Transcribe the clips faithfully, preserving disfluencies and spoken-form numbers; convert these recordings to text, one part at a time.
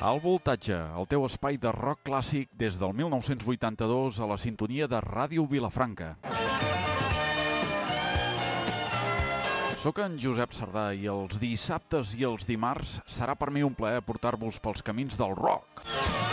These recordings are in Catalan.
Al Voltatge, el teu espai de rock clàssic des del mil nou-cents vuitanta-dos a la sintonia de Ràdio Vilafranca. Soc en Josep Sardà i els dissabtes i els dimarts serà per mi un plaer portar-vos pels camins del rock.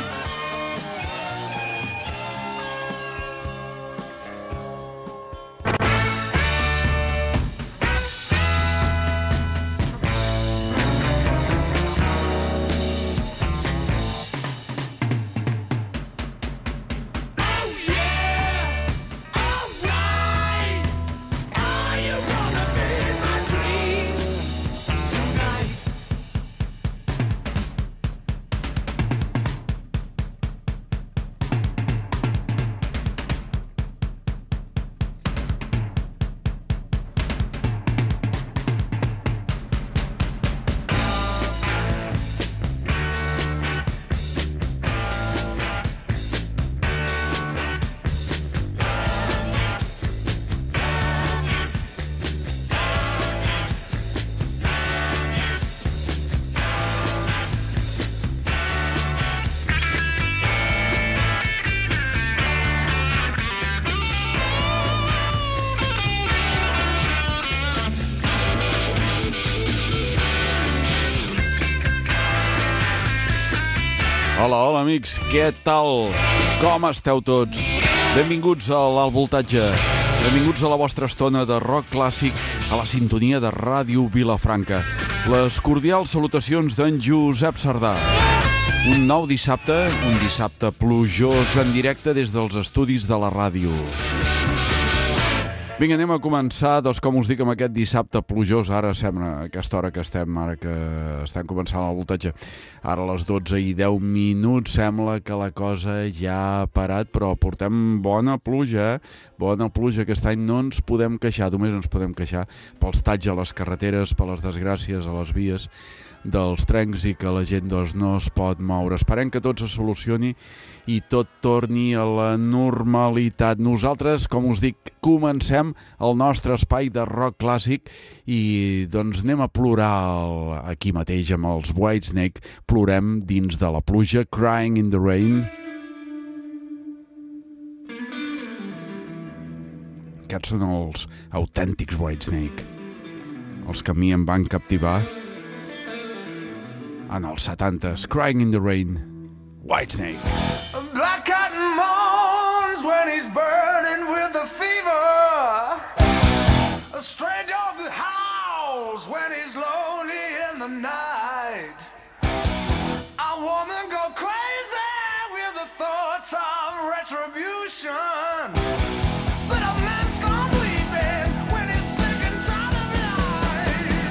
Hola, hola amics, què tal? Com esteu tots? Benvinguts a l'Alt Voltatge, benvinguts a la vostra estona de rock clàssic a la sintonia de Ràdio Vilafranca. Les cordials salutacions d'en Josep Sardà. Un nou dissabte, un dissabte plujós en directe des dels estudis de la ràdio. Vinga, anem a començar, doncs com us dic, amb aquest dissabte plujós. Ara sembla, a aquesta hora que estem, ara que estem començant el voltatge, ara a les dotze i deu minuts, sembla que la cosa ja ha parat, però portem bona pluja, eh? Bona pluja. Aquest any no ens podem queixar, només ens podem queixar pels talls a les carreteres, per les desgràcies a les vies dels trens i que la gent doncs, no es pot moure. Esperem que tot se solucioni i tot torni a la normalitat. Nosaltres, com us dic, comencem el nostre espai de rock clàssic i doncs anem a plorar el, aquí mateix amb els Whitesnake. Plorem dins de la pluja, Crying in the Rain. Aquests són els autèntics Whitesnake, els que a mi em van captivar en els setantes. Crying in the Rain, Whitesnake. Black cotton moans when he's burning with a fever. A stray dog howls when he's lonely in the night. A woman go crazy with the thoughts of retribution. But a man's gone weeping when he's sick and tired of life.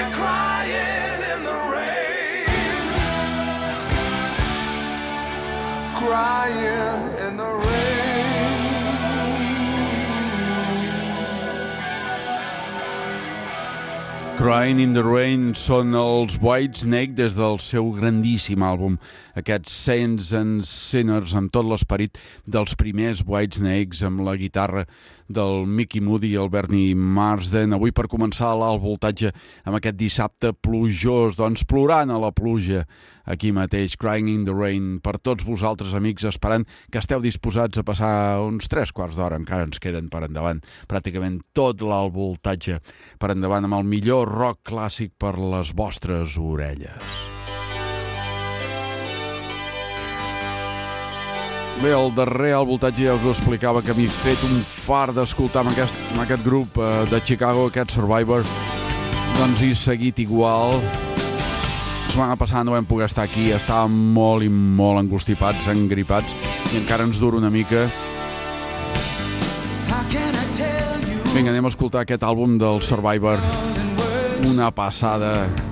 crying in the rain, crying in the rain. Crying in the Rain són els Whitesnake des del seu grandíssim àlbum, aquests Saints and Sinners, amb tot l'esperit dels primers Whitesnakes, amb la guitarra del Mickey Moody i el Bernie Marsden. Avui per començar l'alt voltatge amb aquest dissabte plujós, doncs plorant a la pluja aquí mateix, Crying in the Rain, per tots vosaltres amics, esperant que esteu disposats a passar uns tres quarts d'hora, encara ens queden per endavant, pràcticament tot l'alt voltatge per endavant amb el millor rock clàssic per les vostres orelles. Bé, el darrer alt voltatge ja us ho explicava, que m'he fet un fart d'escoltar amb aquest, amb aquest grup eh, de Chicago, aquest Survivor, doncs he seguit igual. La setmana passada no vam poder estar aquí, estàvem molt i molt angustipats, engripats, i encara ens dura una mica. Vinga, anem a escoltar aquest àlbum del Survivor, una passada.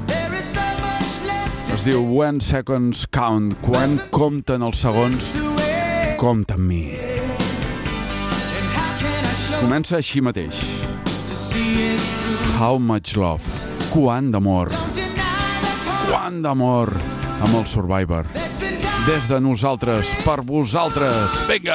Es diu When Seconds Count, quan compten els segons, compta amb mi. Comença així mateix. How much love, quant d'amor, quant d'amor amb el Survivor. Des de nosaltres, per vosaltres. Vinga!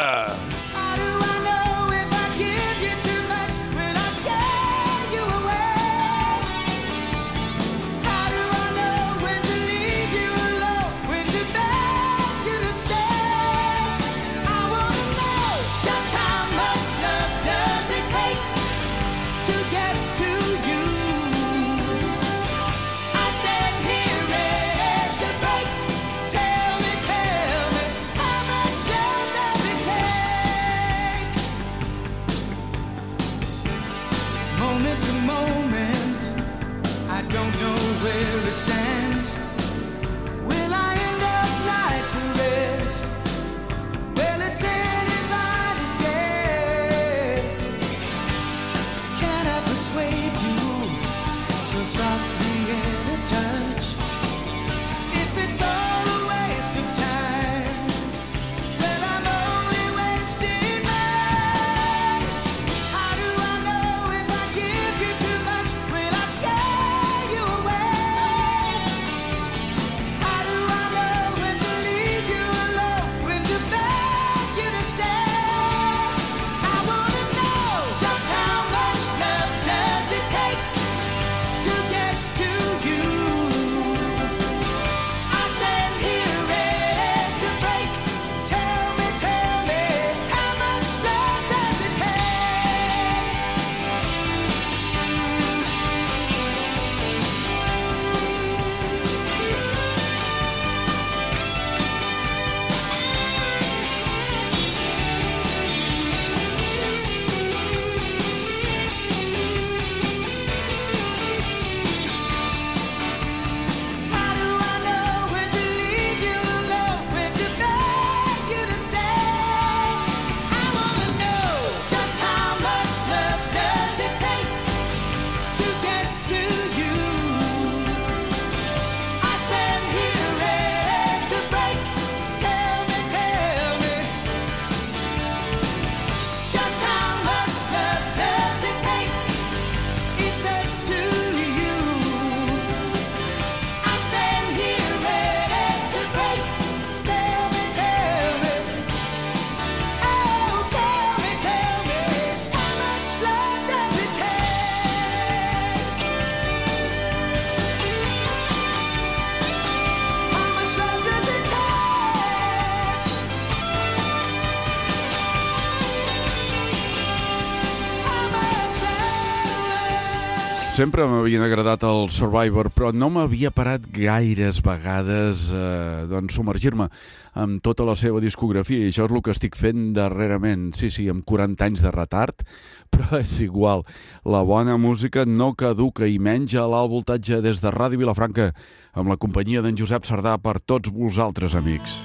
Sempre m'havien agradat el Survivor, però no m'havia parat gaires vegades eh, doncs submergir-me amb tota la seva discografia, i això és el que estic fent darrerament. Sí, sí, amb quaranta anys de retard, però és igual. La bona música no caduca, i menys a l'alt voltatge des de Ràdio Vilafranca, amb la companyia d'en Josep Sardà per tots vosaltres, amics.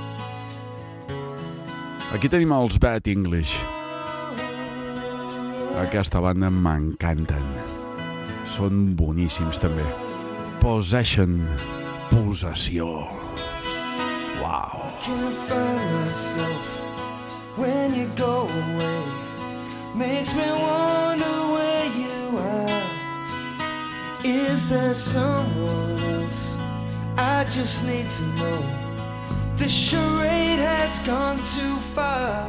Aquí tenim els Bad English. Aquesta banda m'encanten. Són boníssims també. Possession, possessió. Wow. Can't find myself when you go away. Makes me wonder where you are. Is there someone else? I just need to know. This charade has gone too far.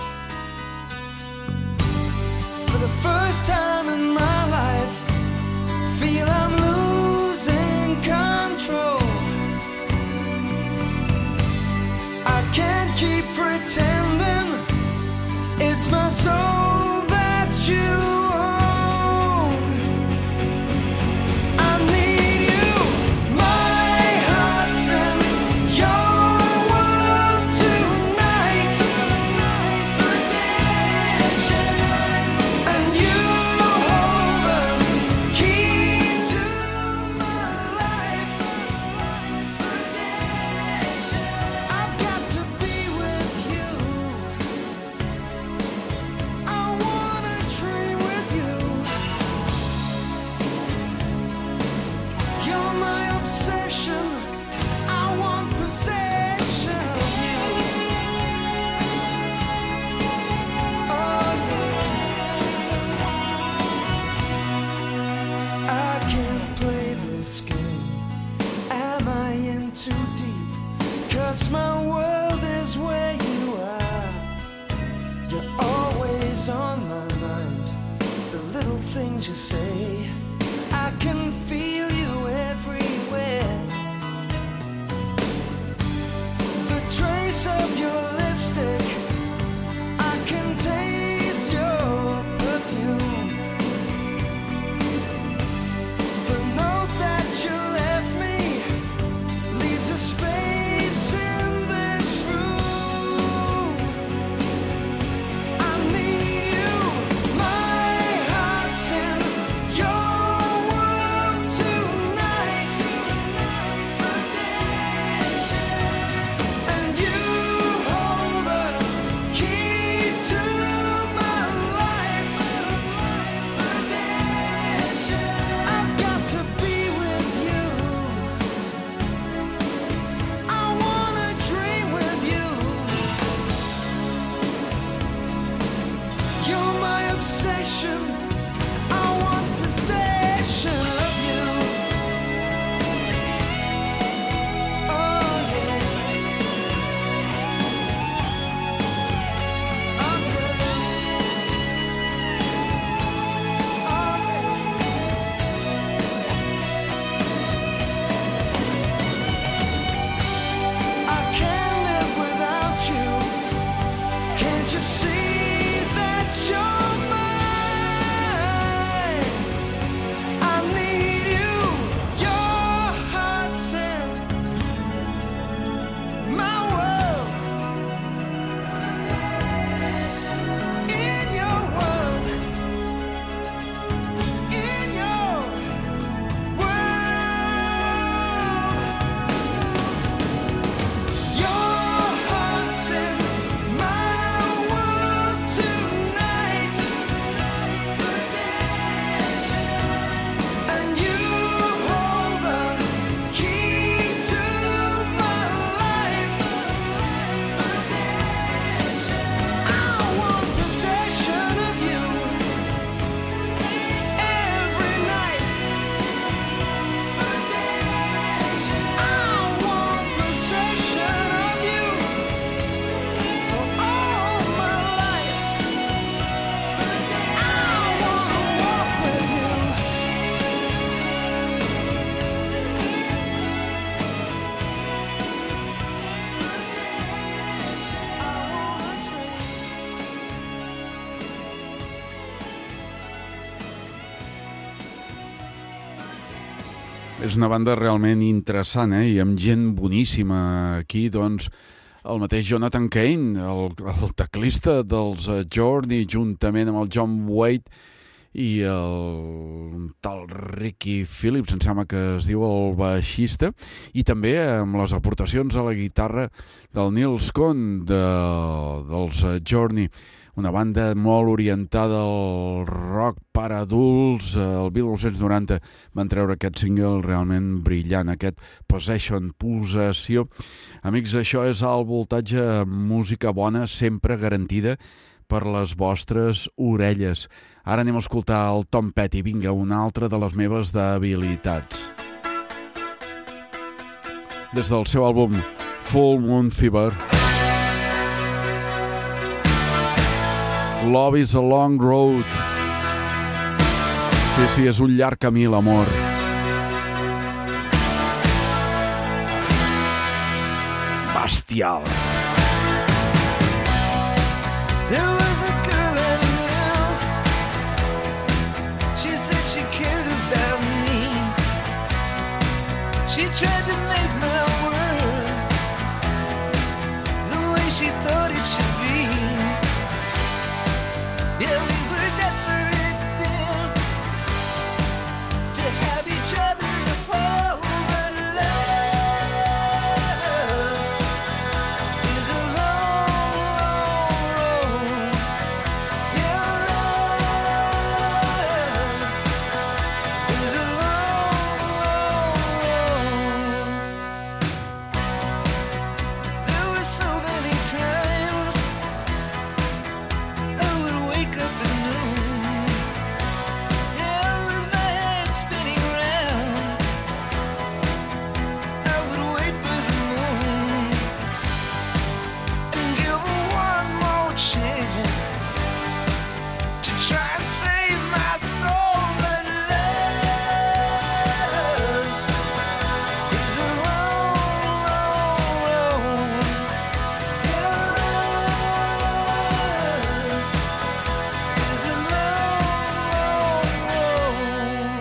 For the first time in my life, feel I'm losing control. I can't keep pretending it's my soul that you own. I need you, my heart's in your world tonight. And you hold the key to my life. I've got to be with you. I wanna dream with you. You're my obsession. I want possession of you. Oh, I can't play this game. Am I in too deep? 'Cause my world is where you are. You're always on my mind. The little things you say, I can feel you everywhere. The trace of your lipstick, I can taste your perfume. The note that you left me leaves a space in this room. I need you, my heart's in your world tonight. And you hold the key to my life. I've got to be with you. I wanna dream with you. You're my obsession. I want possession of you. Oh yeah. Oh yeah. Oh yeah. I can't live without you. Can't you see that you're mine? I need you. Your heart's in my world. In your world. In your world. Your heart's in my world tonight. And you hold the key to my life. I want possession of you every night. I want possession of you for all my life. I wanna walk with you. I wanna dream. És una banda realment interessant, eh? I amb gent boníssima aquí, doncs, el mateix Jonathan Cain, el, el teclista dels uh, Journey, juntament amb el John Waite i el tal Ricky Phillips, em sembla que es diu el baixista, i també amb les aportacions a la guitarra del Nils Cohn de, dels Journey. una banda molt orientada al rock per adults. El mil nou-cents noranta van treure aquest single realment brillant, aquest Possession, possessió. Amics, això és el voltatge, música bona, sempre garantida per les vostres orelles. Ara anem a escoltar el Tom Petty. Vinga, una altra de les meves debilitats. Des del seu àlbum Full Moon Fever, Love is a long road. Sí, sí, és un llarg camí, l'amor. Bestial. There was a girl I knew. She said she cared about me. She tried to make my world the way she thought it should be. Yeah, we were desperate then to have each other to hold, but love is a long, long road. Yeah, love is a long, long road. There were so many times I would wake up at noon, yeah, with my head spinning round. I would wait for the moon and give her one more chance to try and save my soul, but love is a long, long road. Yeah, love is a long, long road.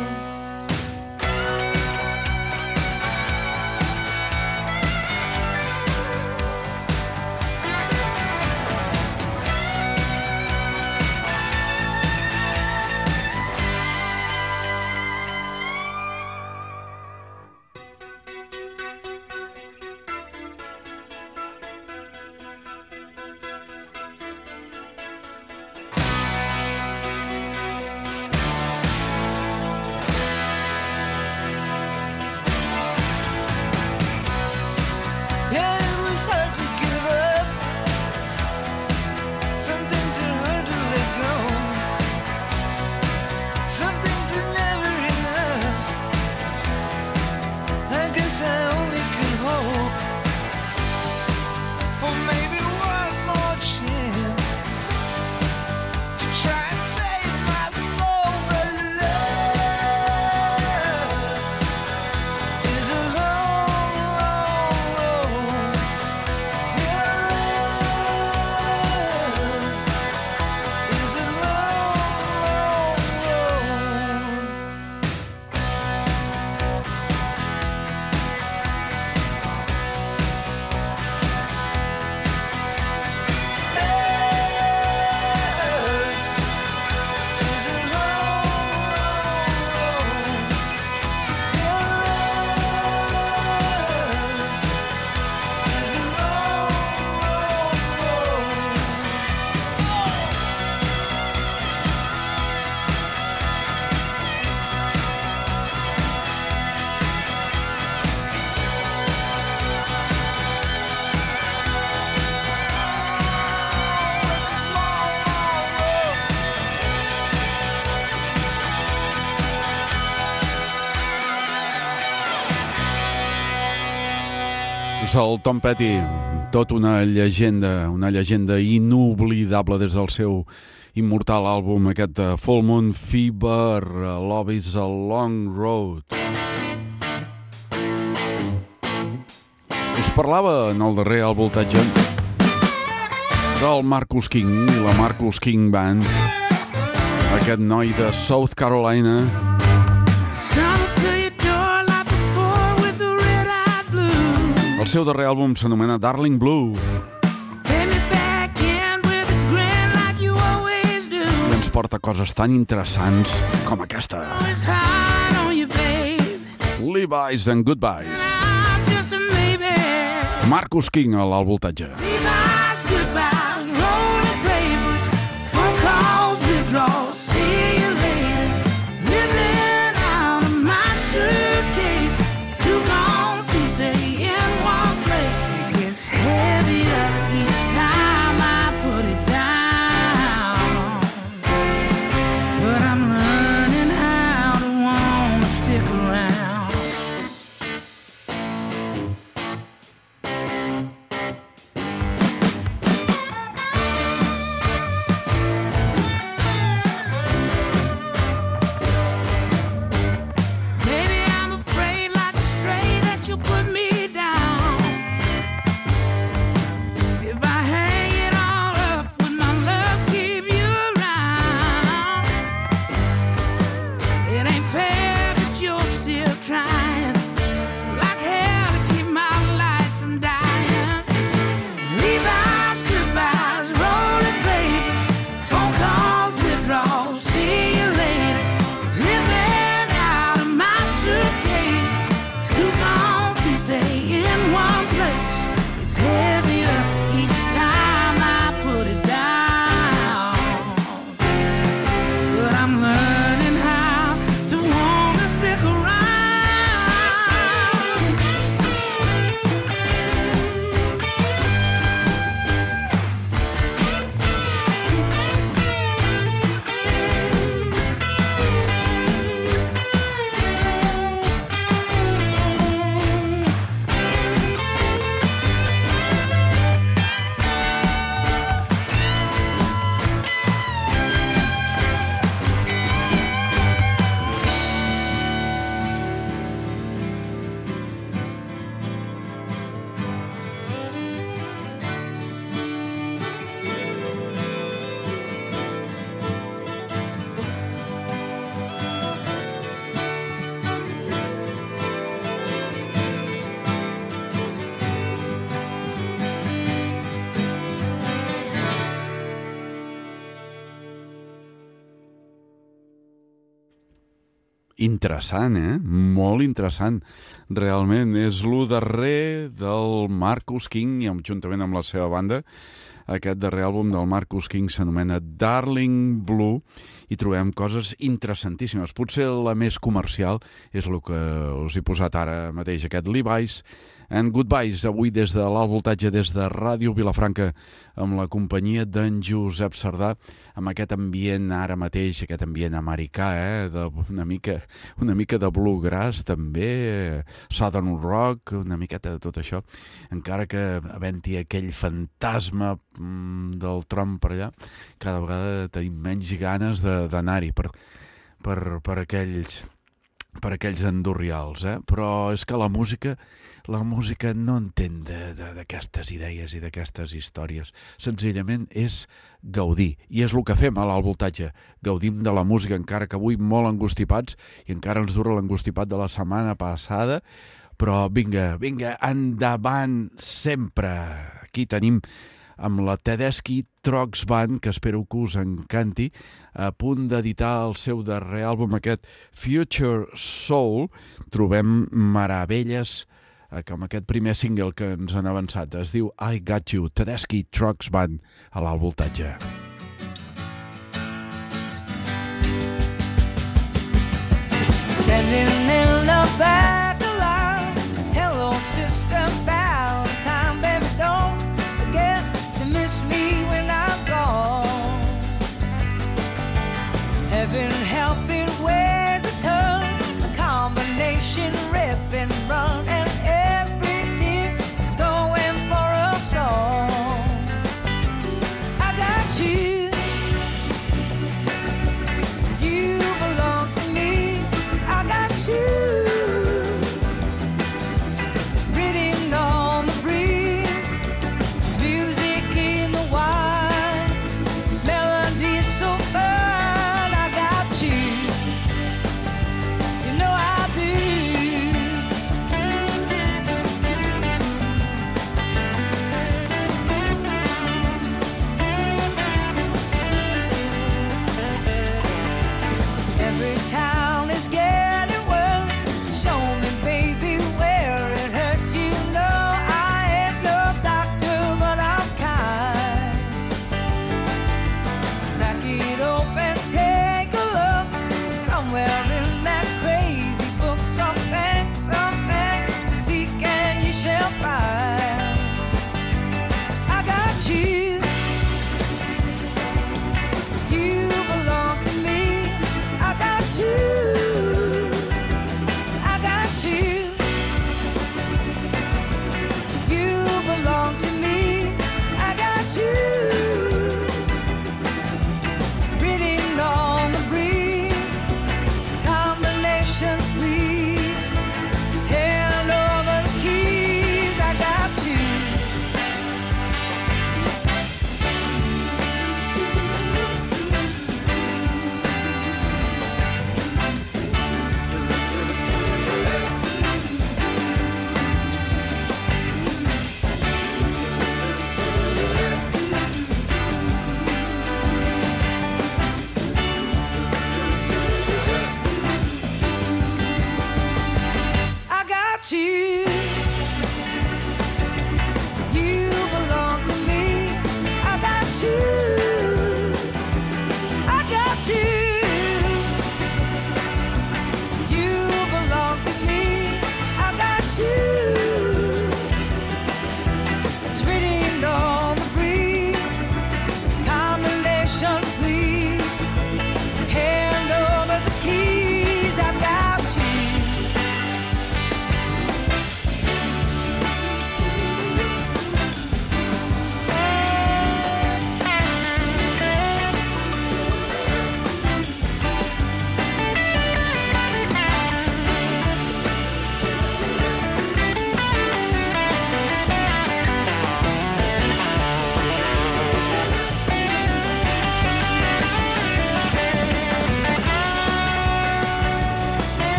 Yeah, it was hard to give up. Some things are hard to let go. Some things are never enough. I guess I only can hope for maybe one more chance to try and save my soul, but love is a long, long road. Yeah, love is a long, long road. Is a long, long road. Your love is a long, És el Tom Petty, tot una llegenda, una llegenda inoblidable des del seu immortal àlbum, aquest de Full Moon Fever, Love is a long road. Us parlava en el darrer al voltatge del Marcus King i la Marcus King Band, aquest noi de South Carolina. El seu darrer àlbum s'anomena Darling Blue i ens porta coses tan interessants com aquesta. Levi's and Goodbyes. Marcus King a l'alt voltatge. Levi's goodbyes, rolling papers, interessant, eh? Molt interessant. Realment, és lo darrer del Marcus King, i juntament amb la seva banda. Aquest darrer àlbum del Marcus King s'anomena Darling Blue i trobem coses interessantíssimes. Potser la més comercial és el que us he posat ara mateix, aquest Levi's and Goodbyes, avui des de l'Alt Voltatge, des de Ràdio Vilafranca, amb la companyia d'en Josep Sardà, amb aquest ambient ara mateix, aquest ambient americà, eh? de, una, mica, una mica de bluegrass també, southern rock, una miqueta de tot això, encara que havent-hi aquell fantasma mm, del Trump per allà, cada vegada tenim menys ganes d'anar-hi per, per, per aquells per aquells endurrials, eh? Però és que la música la música no entén d'aquestes idees i d'aquestes històries. Senzillament és gaudir. I és el que fem a l'Alt Voltatge. Gaudim de la música, encara que avui molt angustipats, i encara ens dura l'angustipat de la setmana passada, però vinga, vinga, endavant sempre. Aquí tenim amb la Tedeschi Trucks Band, que espero que us encanti, a punt d'editar el seu darrer àlbum, aquest Future Soul. Trobem meravelles com aquest primer single que ens han avançat. Es diu I Got You, Tedeschi Trucks Band, a l'Alt Voltatge. Standing in the back line, tell old sister about time, baby, don't forget to miss me when I'm gone. Heaven help it, where's a turn, a combination rip and run, and every tear is going for a song. I got you, you belong to me, I got you. Written on the breeze, there's music in the wine, melodies so fine. I got you, you know I do.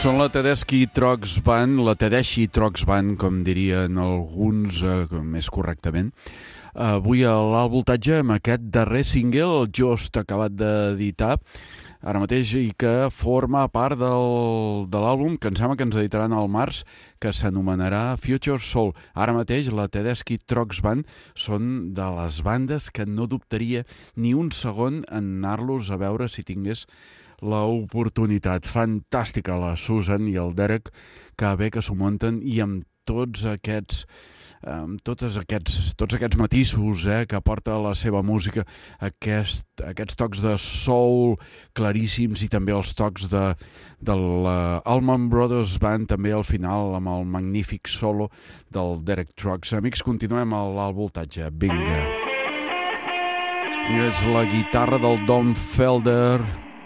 Són la Tedeschi Trucks Band, la Tedeschi Trucks Band, com dirien alguns eh, més correctament. Avui a l'Alt Voltatge amb aquest darrer single, just acabat d'editar, ara mateix, i que forma part del, de l'àlbum que em sembla que ens editaran al març, que s'anomenarà Future Soul. Ara mateix la Tedeschi Trucks Band són de les bandes que no dubtaria ni un segon en anar-los a veure si tingués l'oportunitat. Fantàstica la Susan i el Derek, que bé que s'ho munten, i amb tots aquests amb tots aquests, tots aquests matisos eh, que aporta la seva música, aquest, aquests tocs de soul claríssims i també els tocs de, de la Allman Brothers Band també al final amb el magnífic solo del Derek Trucks. Amics, continuem a l'Alt Voltatge. Vinga. I és la guitarra del Don Felder.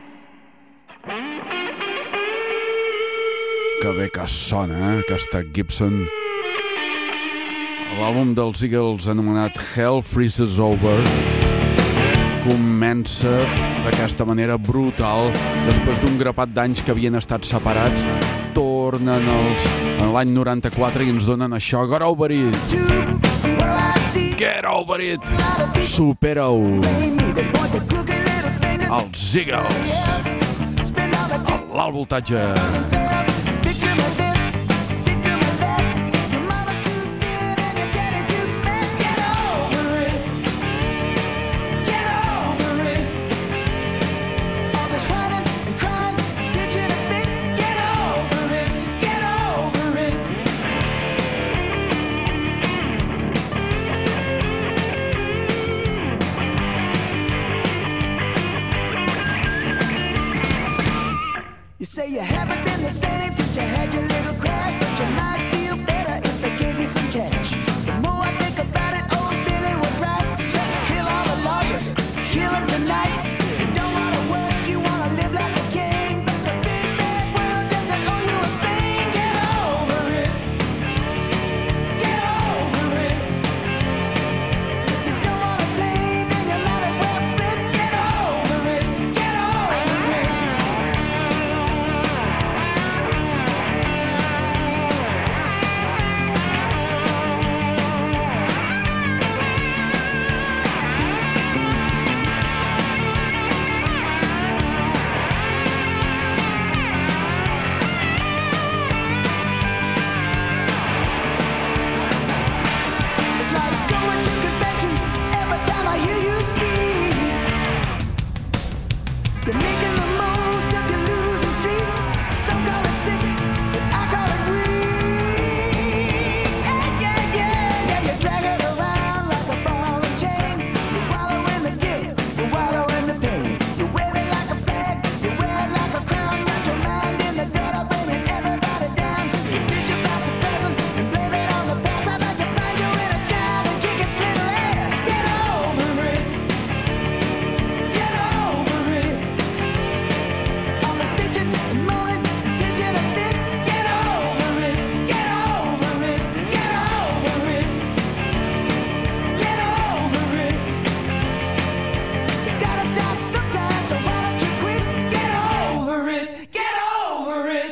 Que bé que sona, eh? Aquesta Gibson. L'àlbum dels Eagles anomenat Hell Freezes Over comença d'aquesta manera brutal. Després d'un grapat d'anys que havien estat separats, tornen els, en l'any noranta-quatre i ens donen això. Get over it! Get over it! Supera-ho! Els Eagles! L'Alt Voltatge! Say you haven't been the same since you had your little crash, but you might feel better if they gave you some cash. The more I think about it, old Billy was right. Let's kill all the lawyers, kill them tonight. You don't want to work, you want to live like a king, but the big bad world doesn't owe you a thing. Get over it. Get over it. If you don't want to play, then you might as well quit. Get over it. Get over it. It's like going to confessions every time I hear you speak. You're making the most of your losing streak. Some call it sick, but I call it weak. Yeah, yeah, yeah, yeah. You drag it around like a ball and chain. You wallow in the guilt, you wallow in the pain. You wave it like a flag, you wear it like a crown. Got your mind in the gutter, bringing everybody down. You bitch about the present and blame it on the past. I'd like to find you in a child and kick its little ass. Get over it. Get over it. All this bitching and moaning, bitching and fit. Get over it. Get over it. Get over it. Get over it. It's gotta stop sometimes, so why don't you quit? Get over it. Get over it.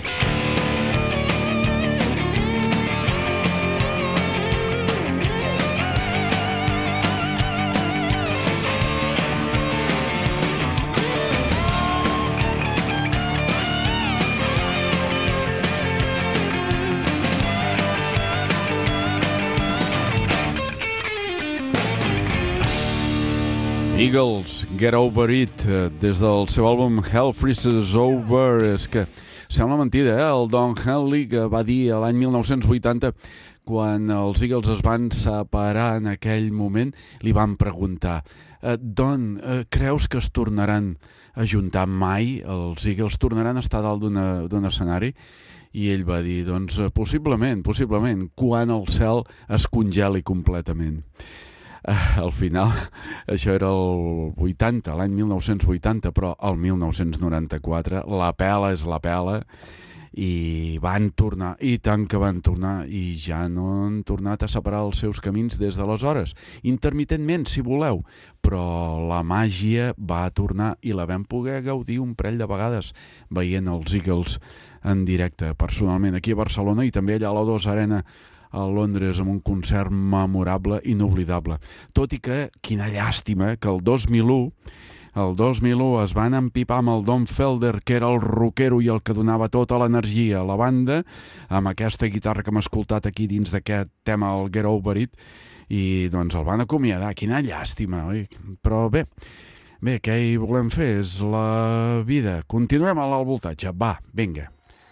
Eagles, Get Over It, eh, des del seu àlbum Hell Freezes Over. És que sembla mentida, eh? El Don Henley, que va dir a l'any mil nou-cents vuitanta, quan els Eagles es van separar en aquell moment, li van preguntar eh, Don, eh, creus que es tornaran a juntar mai? Els Eagles tornaran a estar dalt d'una- d'un escenari? I ell va dir, doncs, eh, possiblement, possiblement, quan el cel es congeli completament. Uh, al final, això era el vuitanta, l'any mil nou-cents vuitanta, però el mil nou-cents noranta-quatre, la pela és la pela, i van tornar, i tant que van tornar, i ja no han tornat a separar els seus camins des d'aleshores. Intermitentment, si voleu, però la màgia va tornar i la vam poder gaudir un parell de vegades veient els Eagles en directe, personalment, aquí a Barcelona i també allà a l'O dos Arena a Londres amb un concert memorable, inoblidable. Tot i que, quina llàstima, que el dos mil u El dos mil u es van empipar amb el Don Felder, que era el rockero i el que donava tota l'energia a la banda, amb aquesta guitarra que hem escoltat aquí dins d'aquest tema, el Get Over It, i doncs el van acomiadar. Quina llàstima, oi? Però bé, bé, què hi volem fer? És la vida. Continuem a l'alt voltatge. Va, vinga.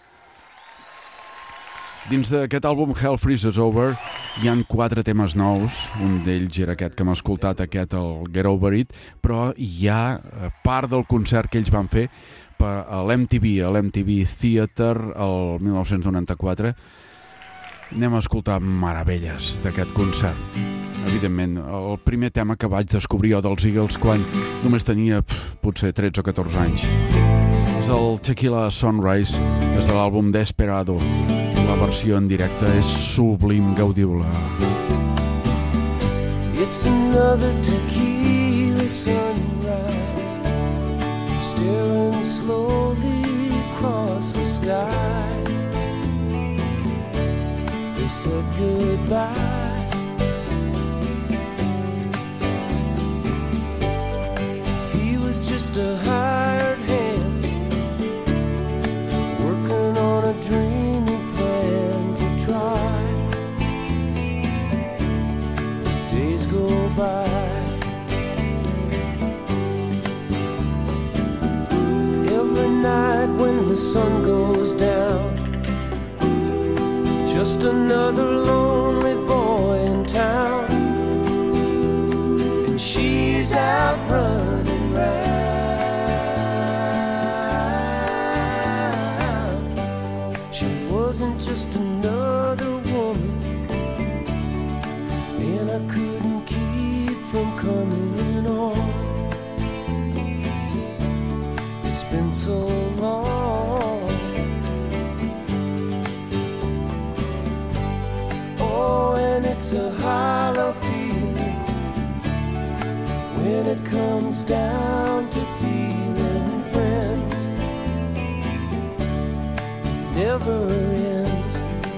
Dins d'aquest àlbum Hell Freezes Over hi han quatre temes nous, un d'ells era aquest que hem escoltat, aquest, el Get Over It, però hi ha part del concert que ells van fer a l'M T V, a l'M T V Theater el mil nou-cents noranta-quatre. Anem a escoltar meravelles d'aquest concert. Evidentment, el primer tema que vaig descobrir jo dels Eagles quan només tenia pf, potser tretze o catorze anys. És el Tequila Sunrise, des de l'àlbum Desperado. La versió en directe és sublim, gaudiu-la. It's another tequila sunrise, staring slowly across the sky. They said goodbye. He was just a hired hand, working on a dreamy plan to try. Days go by. Every night when the sun goes down, just another lonely boy in town, and she's out running round. She wasn't just another woman, and I couldn't keep from coming on. It's been so long. Oh, and it's a hollow feeling when it comes down to dealing friends. Never ends.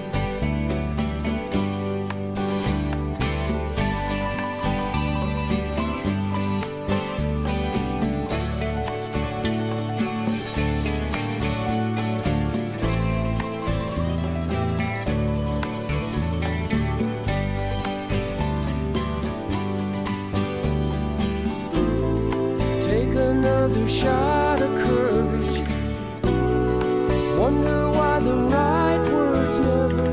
Another shot of courage. Wonder why the right words never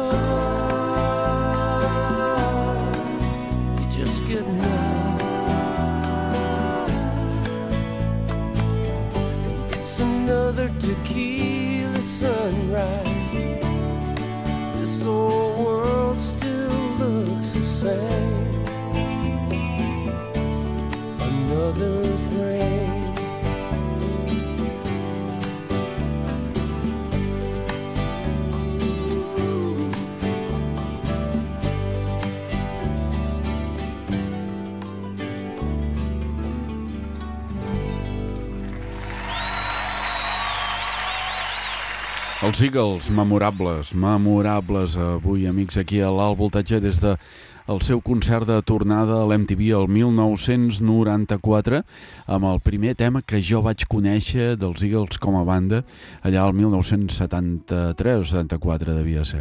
come. You just get numb. It's another tequila sunrise. This old world still looks the same. Another frame. Els Eagles, memorables, memorables avui, amics, aquí a l'Alt Voltatge des de el seu concert de tornada a l'M T V el mil nou-cents noranta-quatre, amb el primer tema que jo vaig conèixer dels Eagles com a banda, allà el mil nou-cents setanta-tres o setanta-quatre devia ser.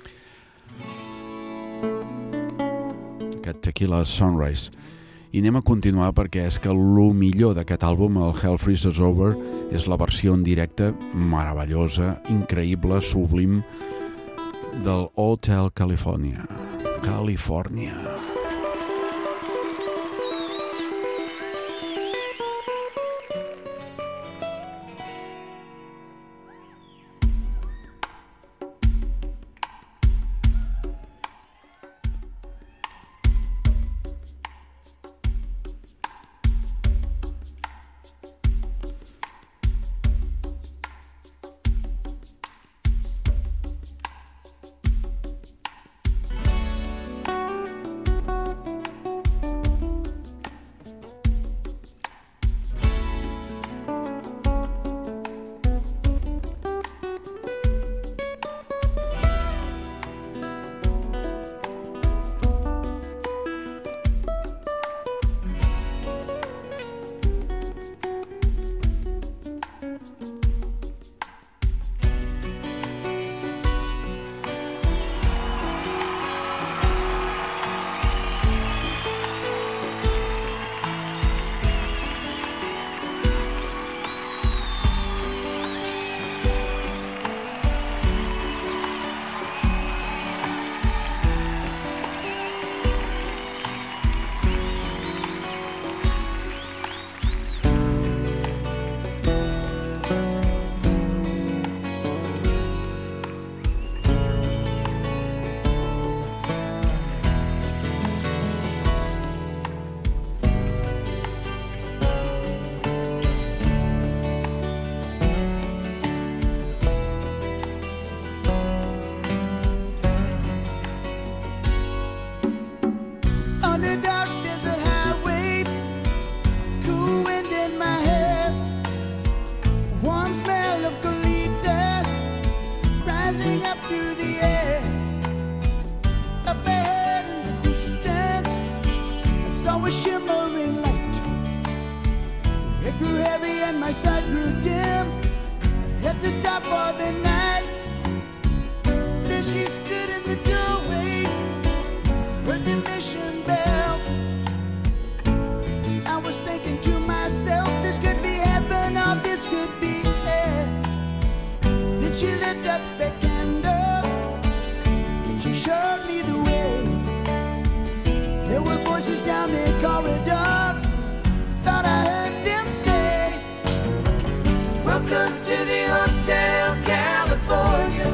Aquest Tequila Sunrise. I anem a continuar perquè és que el millor d'aquest àlbum, el Hell Freezes Over, és la versió en directe meravellosa, increïble, sublim del Hotel California. Califòrnia. sight grew dim. Had to stop for the night. Then she stood in the doorway, heard the mission bell. I was thinking to myself, this could be heaven or this could be hell. Then she lit up a candle, she showed me the way. There were voices down the corridor, thought I heard them say, welcome to the Hotel California.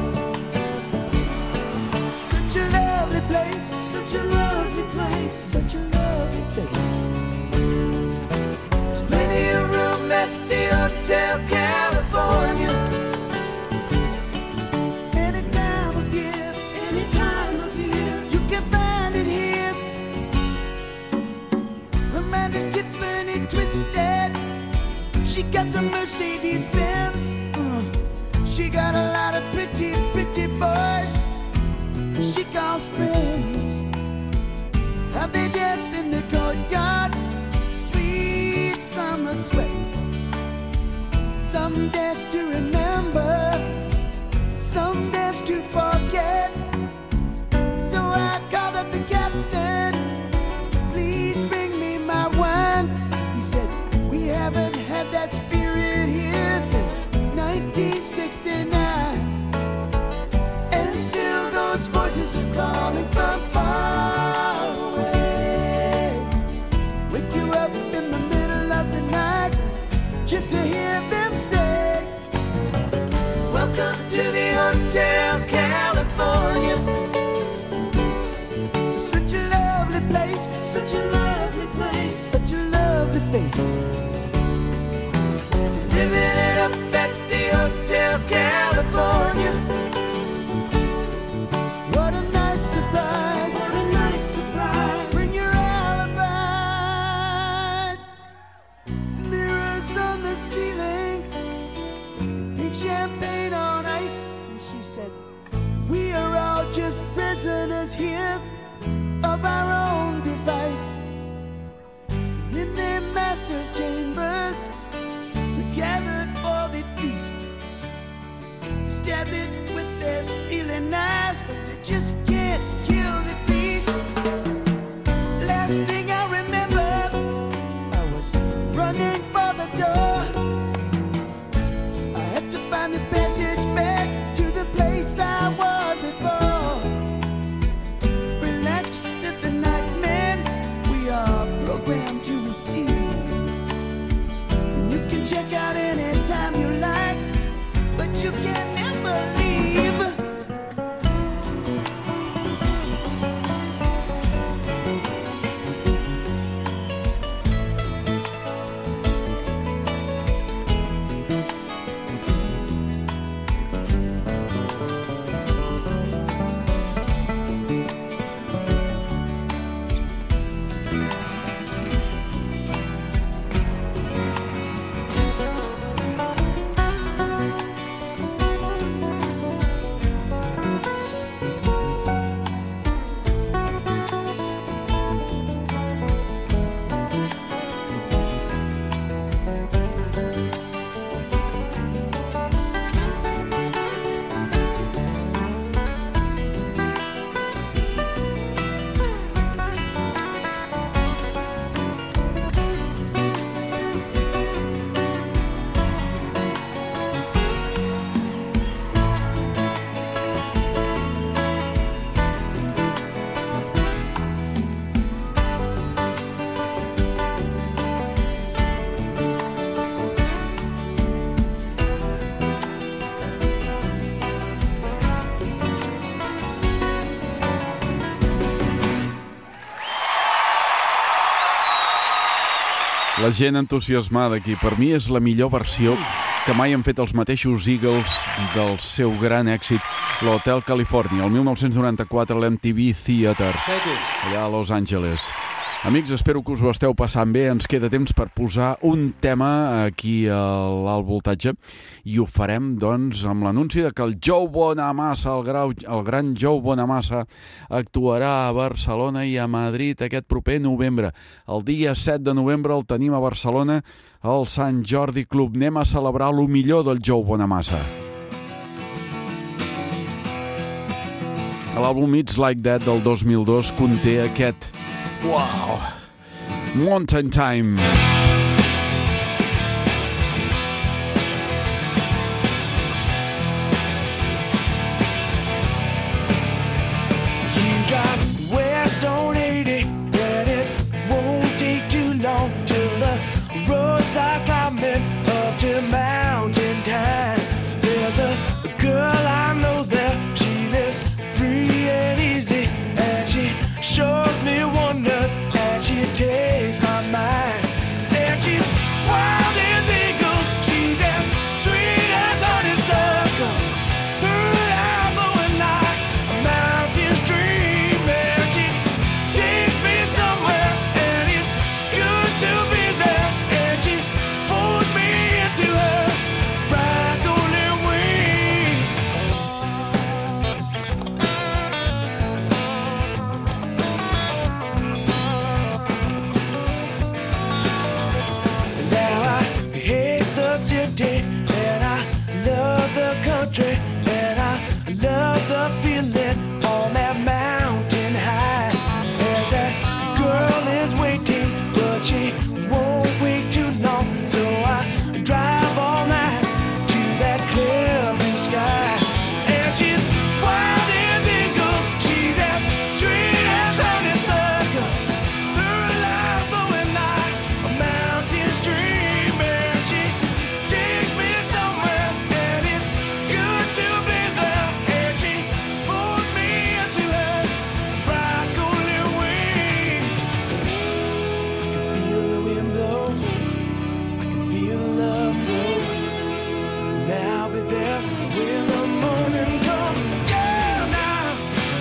Such a lovely place, such a lovely place, such a lovely face. There's plenty of room at the Hotel California. Any time of year, any time of year, you can find it here. Her mind is Tiffany twisted. She got the Mercedes Benz. Uh, she got a lot of pretty, pretty boys she calls friends. How they dance in the courtyard, sweet summer sweat. Some dance to remember, some dance to forget. So I called up the captain, please bring me my wine. He said, we haven't had that spirit here since nineteen sixty-nine. And still those voices are calling from far away. Wake you up in the middle of the night just to hear them say, welcome to the Hotel California. Such a lovely place, such a lovely place, such a lovely face. Living it up at the Hotel California. What a nice surprise, what a nice surprise. Bring your alibis. Mirrors on the ceiling, pink champagne on ice. And she said, we are all just prisoners here of our own device. In their master's chambers, we gathered for the feast. Stab it with their stealing knives, but they just can't kill the beast. Last thing I remember, I was running for the door. I had to find the passage back to the place I was before. Relax, said the nightman, we are programmed to receive. And you can check out anytime you like, but you can never leave. La gent entusiasmada aquí. Per mi és la millor versió que mai han fet els mateixos Eagles del seu gran èxit, l'Hotel California, el mil nou-cents noranta-quatre, l'M T V Theater, allà a Los Angeles. Amics, espero que us ho esteu passant bé. Ens queda temps per posar un tema aquí a l'Alt Voltatge i ho farem, doncs, amb l'anunci de que el Joe Bonamassa, el, grau, el gran Joe Bonamassa, actuarà a Barcelona i a Madrid aquest proper novembre. El dia set de novembre el tenim a Barcelona al Sant Jordi Club. Anem a celebrar lo millor del Joe Bonamassa. L'àlbum It's Like That del dos mil dos conté aquest wow, Mountain Time. You got west on eighty, and it won't take too long till the road starts climbing up to Mountain Time. There's a girl I know there, she lives free and easy, and she shows me wonders, and she takes my mind, and she's wild as eagles, she's as sweet as honeysuckle, her life flowing like a mountain stream, and she takes me somewhere, and it's good to be there, and she pulls me into her bright golden wing. Now I hate the city, and I love the country, and I love the feeling on that mountain high. And that girl is waiting, but she won't wait too long, so I drive all night to that clear blue sky. And she's wild as eagles, she's as sweet as honeysuckle, her life flowing like a mountain stream, and she takes me somewhere, and it's good to be there, and she pulls me into her bright golden wing. I can feel the wind blow, I can feel love flow, and I'll be there when the morning comes. Yeah, now.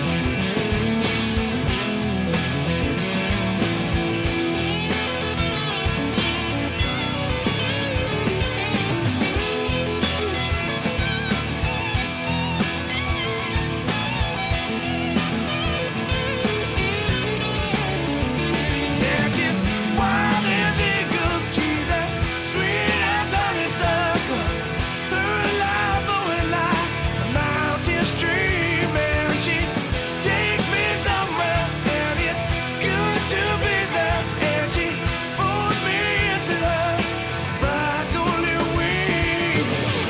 And she's wild as eagles, she's as sweet as honeysuckle, her life flowing like a mountain stream, and she takes me somewhere, and it's good to be there, and she pulls me into her bright golden wing.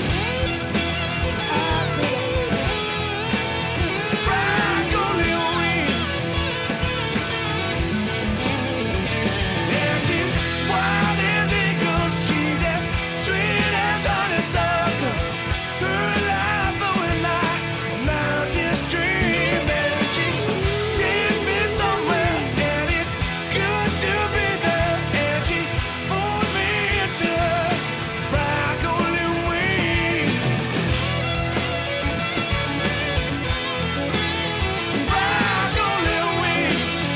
Bright golden wing. And she's wild as eagles, she's as sweet as honeysuckle, her life flowing like a mountain stream, and she takes me somewhere, and it's good to be there, and she pulls me into her bright golden wing. Bright golden wing.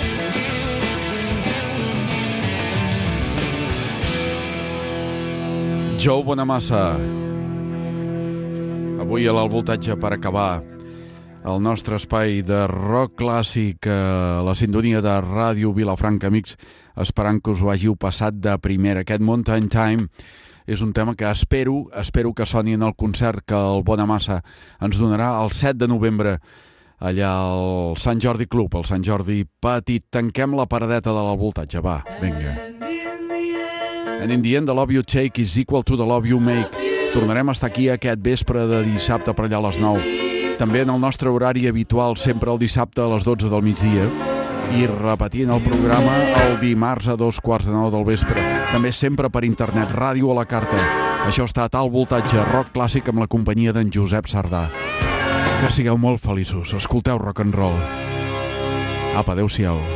Joe Bonamassa. Avui a l'Alt Voltatge, per acabar el nostre espai de rock clàssic a la sintonia de Ràdio Vilafranca, amics, esperant que us ho hàgiu passat de primera. Aquest Mountain Time és un tema que espero, espero que soni en el concert que el Bonamassa ens donarà el set de novembre allà al Sant Jordi Club, al Sant Jordi Petit. Tanquem la paradeta de l'Alt Voltatge, va, vinga. And in the end, the love you take is equal to the love you make. Tornarem a estar aquí aquest vespre de dissabte per allà a les nou. També en el nostre horari habitual, sempre el dissabte a les dotze del migdia. I repetint el programa el dimarts a dos quarts de nou del vespre. També sempre per internet, ràdio a la carta. Això ha estat Alt Voltatge, rock clàssic amb la companyia d'en Josep Sardà. Que sigueu molt feliços. Escolteu rock and roll. Apa, adeu-siau.